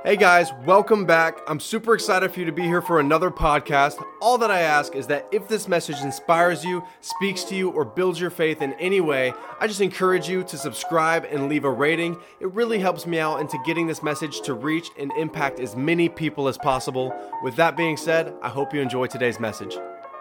Hey guys, welcome back. I'm super excited for you to be here for another podcast. All that I ask is that if this message inspires you, speaks to you, or builds your faith in any way, I just encourage you to subscribe and leave a rating. It really helps me out into getting this message to reach and impact as many people as possible. With that being said, I hope you enjoy today's message.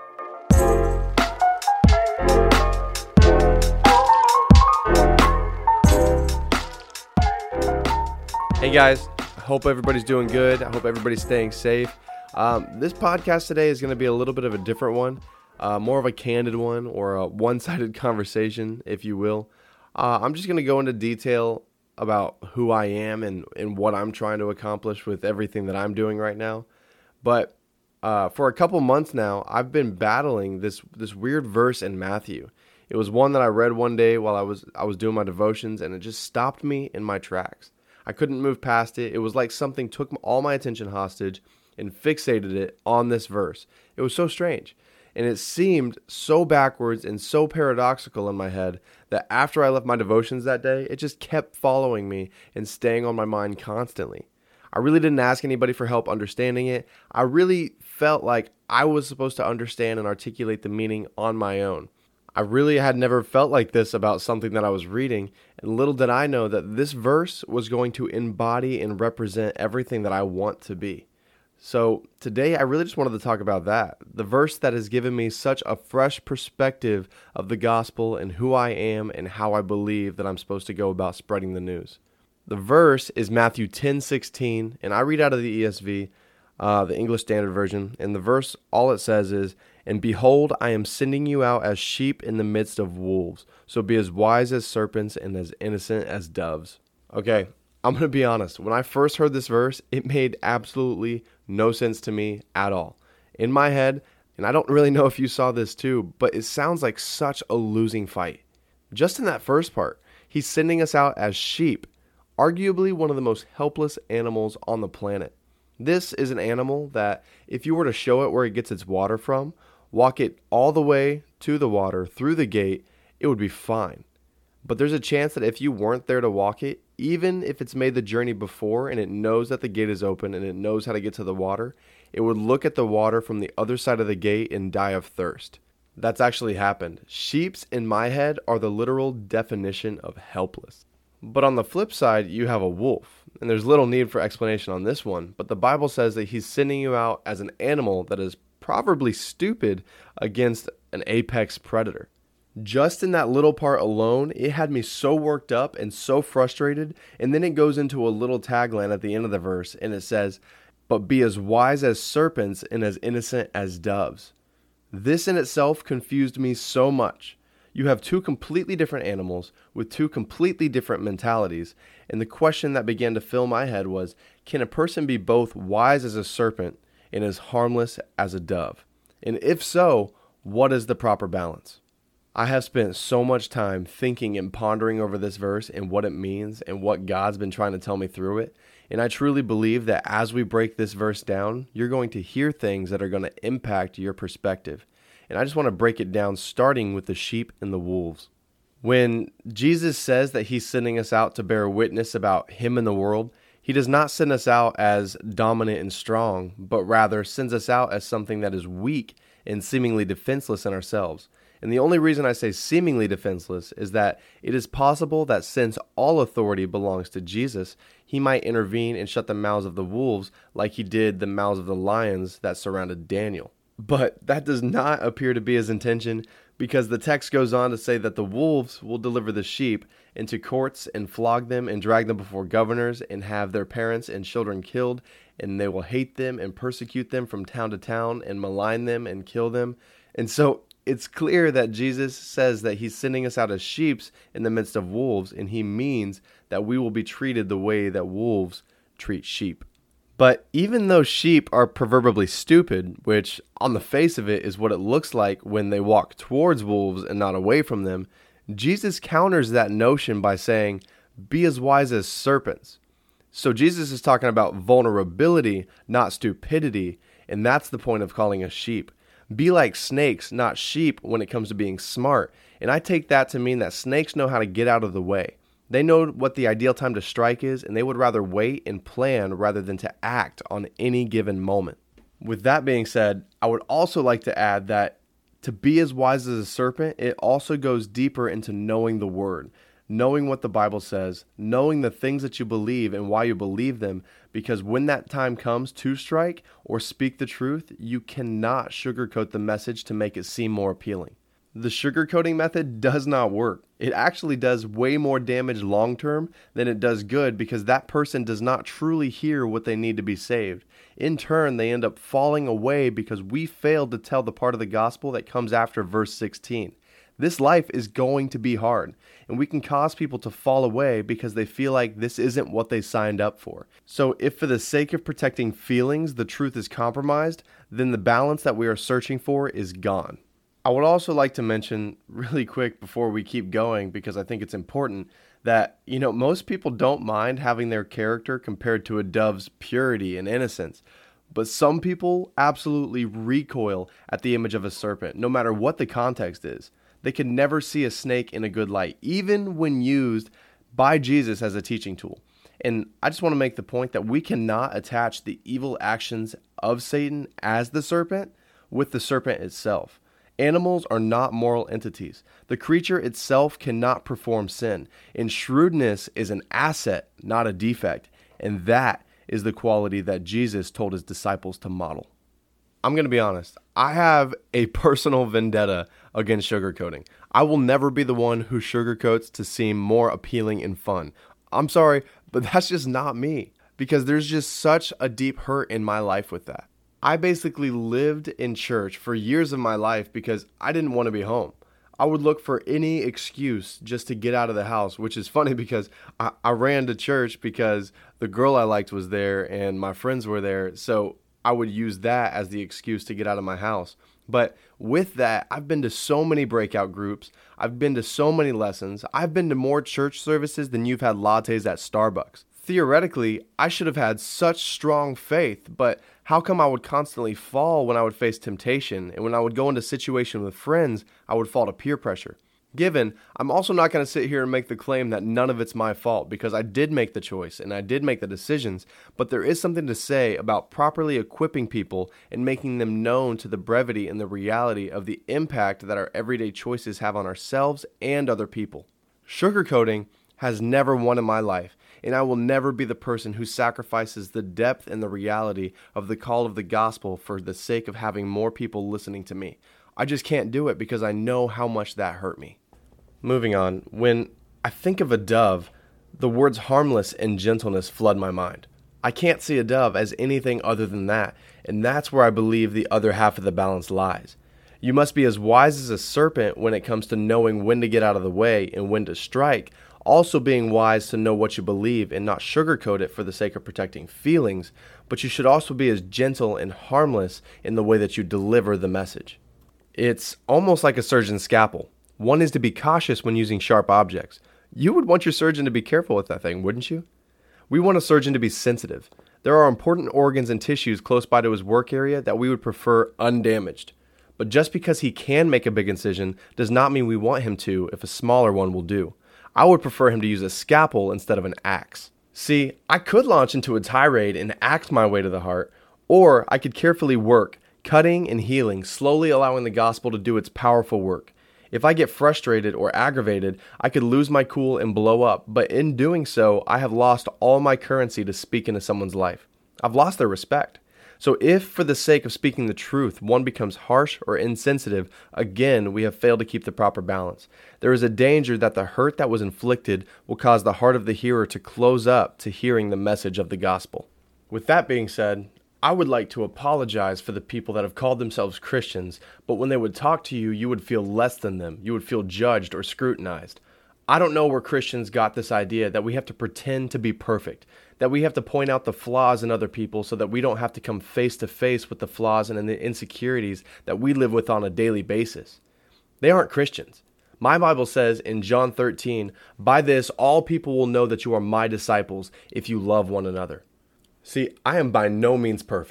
Hey guys. Hope everybody's doing good. I hope everybody's staying safe. This podcast today is going to be a little bit of a different one, more of a candid one or a one-sided conversation, if you will. I'm just going to go into detail about who I am and what I'm trying to accomplish with everything that I'm doing right now. But for a couple months now, I've been battling this weird verse in Matthew. It was one that I read one day while I was doing my devotions, and it just stopped me in my tracks. I couldn't move past it. It was like something took all my attention hostage and fixated it on this verse. It was so strange. And it seemed so backwards and so paradoxical in my head that after I left my devotions that day, it just kept following me and staying on my mind constantly. I really didn't ask anybody for help understanding it. I really felt like I was supposed to understand and articulate the meaning on my own. I really had never felt like this about something that I was reading, and little did I know that this verse was going to embody and represent everything that I want to be. So today I really just wanted to talk about that, the verse that has given me such a fresh perspective of the gospel and who I am and how I believe that I'm supposed to go about spreading the news. The verse is Matthew 10:16, and I read out of the ESV, the English Standard Version, and the verse, all it says is, "And behold, I am sending you out as sheep in the midst of wolves. So be as wise as serpents and as innocent as doves." Okay, I'm going to be honest. When I first heard this verse, it made absolutely no sense to me at all. In my head, and I don't really know if you saw this too, but it sounds like such a losing fight. Just in that first part, he's sending us out as sheep, arguably one of the most helpless animals on the planet. This is an animal that, if you were to show it where it gets its water from, walk it all the way to the water through the gate, it would be fine. But there's a chance that if you weren't there to walk it, even if it's made the journey before and it knows that the gate is open and it knows how to get to the water, it would look at the water from the other side of the gate and die of thirst. That's actually happened. Sheeps, in my head, are the literal definition of helpless. But on the flip side, you have a wolf, and there's little need for explanation on this one, but the Bible says that he's sending you out as an animal that is proverbially stupid against an apex predator. Just in that little part alone, it had me so worked up and so frustrated, and then it goes into a little tagline at the end of the verse, and it says, "But be as wise as serpents and as innocent as doves." This in itself confused me so much. You have two completely different animals with two completely different mentalities, and the question that began to fill my head was, can a person be both wise as a serpent and as harmless as a dove? And if so, what is the proper balance? I have spent so much time thinking and pondering over this verse and what it means and what God's been trying to tell me through it, and I truly believe that as we break this verse down, you're going to hear things that are going to impact your perspective. And I just want to break it down, starting with the sheep and the wolves. When Jesus says that he's sending us out to bear witness about him in the world, he does not send us out as dominant and strong, but rather sends us out as something that is weak and seemingly defenseless in ourselves. And the only reason I say seemingly defenseless is that it is possible that since all authority belongs to Jesus, he might intervene and shut the mouths of the wolves like he did the mouths of the lions that surrounded Daniel. But that does not appear to be his intention, because the text goes on to say that the wolves will deliver the sheep into courts and flog them and drag them before governors and have their parents and children killed, and they will hate them and persecute them from town to town and malign them and kill them. And so it's clear that Jesus says that he's sending us out as sheep in the midst of wolves, and he means that we will be treated the way that wolves treat sheep. But even though sheep are proverbially stupid, which on the face of it is what it looks like when they walk towards wolves and not away from them, Jesus counters that notion by saying, "Be as wise as serpents." So Jesus is talking about vulnerability, not stupidity, and that's the point of calling us sheep. Be like snakes, not sheep, when it comes to being smart. And I take that to mean that snakes know how to get out of the way. They know what the ideal time to strike is, and they would rather wait and plan rather than to act on any given moment. With that being said, I would also like to add that to be as wise as a serpent, it also goes deeper into knowing the Word, knowing what the Bible says, knowing the things that you believe and why you believe them, because when that time comes to strike or speak the truth, you cannot sugarcoat the message to make it seem more appealing. The sugarcoating method does not work. It actually does way more damage long term than it does good because that person does not truly hear what they need to be saved. In turn, they end up falling away because we failed to tell the part of the gospel that comes after verse 16. This life is going to be hard, and we can cause people to fall away because they feel like this isn't what they signed up for. So if for the sake of protecting feelings, the truth is compromised, then the balance that we are searching for is gone. I would also like to mention really quick before we keep going, because I think it's important, that, most people don't mind having their character compared to a dove's purity and innocence. But some people absolutely recoil at the image of a serpent, no matter what the context is. They can never see a snake in a good light, even when used by Jesus as a teaching tool. And I just want to make the point that we cannot attach the evil actions of Satan as the serpent with the serpent itself. Animals are not moral entities. The creature itself cannot perform sin, and shrewdness is an asset, not a defect, and that is the quality that Jesus told his disciples to model. I'm going to be honest, I have a personal vendetta against sugarcoating. I will never be the one who sugarcoats to seem more appealing and fun. I'm sorry, but that's just not me, because there's just such a deep hurt in my life with that. I basically lived in church for years of my life because I didn't want to be home. I would look for any excuse just to get out of the house, which is funny because I ran to church because the girl I liked was there and my friends were there. So I would use that as the excuse to get out of my house. But with that, I've been to so many breakout groups. I've been to so many lessons. I've been to more church services than you've had lattes at Starbucks. Theoretically, I should have had such strong faith, but how come I would constantly fall when I would face temptation, and when I would go into situations with friends, I would fall to peer pressure? Given, I'm also not going to sit here and make the claim that none of it's my fault, because I did make the choice and I did make the decisions, but there is something to say about properly equipping people and making them known to the brevity and the reality of the impact that our everyday choices have on ourselves and other people. Sugarcoating has never won in my life, and I will never be the person who sacrifices the depth and the reality of the call of the gospel for the sake of having more people listening to me. I just can't do it because I know how much that hurt me. Moving on, when I think of a dove, the words harmless and gentleness flood my mind. I can't see a dove as anything other than that, and that's where I believe the other half of the balance lies. You must be as wise as a serpent when it comes to knowing when to get out of the way and when to strike, also being wise to know what you believe and not sugarcoat it for the sake of protecting feelings, but you should also be as gentle and harmless in the way that you deliver the message. It's almost like a surgeon's scalpel. One is to be cautious when using sharp objects. You would want your surgeon to be careful with that thing, wouldn't you? We want a surgeon to be sensitive. There are important organs and tissues close by to his work area that we would prefer undamaged. But just because he can make a big incision does not mean we want him to if a smaller one will do. I would prefer him to use a scalpel instead of an axe. See, I could launch into a tirade and axe my way to the heart, or I could carefully work, cutting and healing, slowly allowing the gospel to do its powerful work. If I get frustrated or aggravated, I could lose my cool and blow up, but in doing so, I have lost all my currency to speak into someone's life. I've lost their respect. So if, for the sake of speaking the truth, one becomes harsh or insensitive, again, we have failed to keep the proper balance. There is a danger that the hurt that was inflicted will cause the heart of the hearer to close up to hearing the message of the gospel. With that being said, I would like to apologize for the people that have called themselves Christians, but when they would talk to you, you would feel less than them. You would feel judged or scrutinized. I don't know where Christians got this idea that we have to pretend to be perfect, that we have to point out the flaws in other people so that we don't have to come face to face with the flaws and the insecurities that we live with on a daily basis. They aren't Christians. My Bible says in John 13, "By this all people will know that you are my disciples if you love one another." See, I am by no means perfect.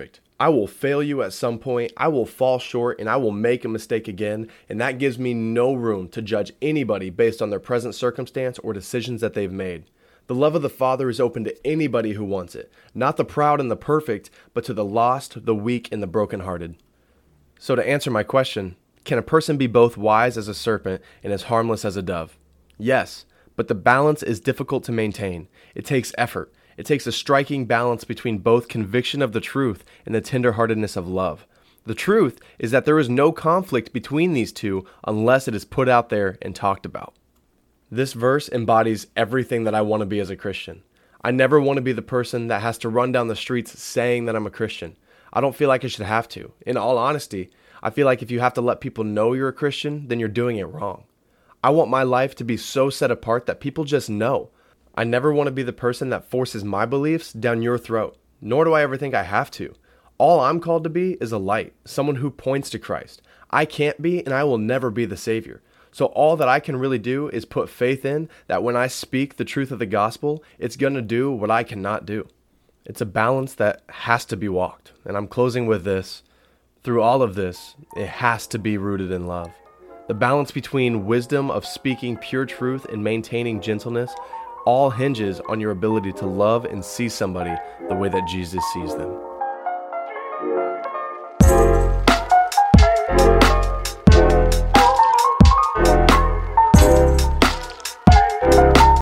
I will fail you at some point, I will fall short, and I will make a mistake again, and that gives me no room to judge anybody based on their present circumstance or decisions that they've made. The love of the Father is open to anybody who wants it, not the proud and the perfect, but to the lost, the weak, and the brokenhearted. So to answer my question, can a person be both wise as a serpent and as harmless as a dove? Yes, but the balance is difficult to maintain. It takes effort. It takes a striking balance between both conviction of the truth and the tenderheartedness of love. The truth is that there is no conflict between these two unless it is put out there and talked about. This verse embodies everything that I want to be as a Christian. I never want to be the person that has to run down the streets saying that I'm a Christian. I don't feel like I should have to. In all honesty, I feel like if you have to let people know you're a Christian, then you're doing it wrong. I want my life to be so set apart that people just know. I never want to be the person that forces my beliefs down your throat, nor do I ever think I have to. All I'm called to be is a light, someone who points to Christ. I can't be and I will never be the Savior. So all that I can really do is put faith in that when I speak the truth of the gospel, it's going to do what I cannot do. It's a balance that has to be walked. And I'm closing with this. Through all of this, it has to be rooted in love. The balance between wisdom of speaking pure truth and maintaining gentleness all hinges on your ability to love and see somebody the way that Jesus sees them.